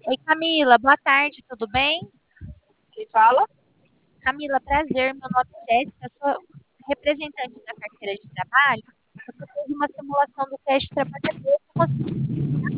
Oi, Camila, boa tarde, tudo bem? Quem fala? Camila, prazer, meu nome é Jéssica, sou representante da carteira de trabalho. Você fez uma simulação do teste trabalhador.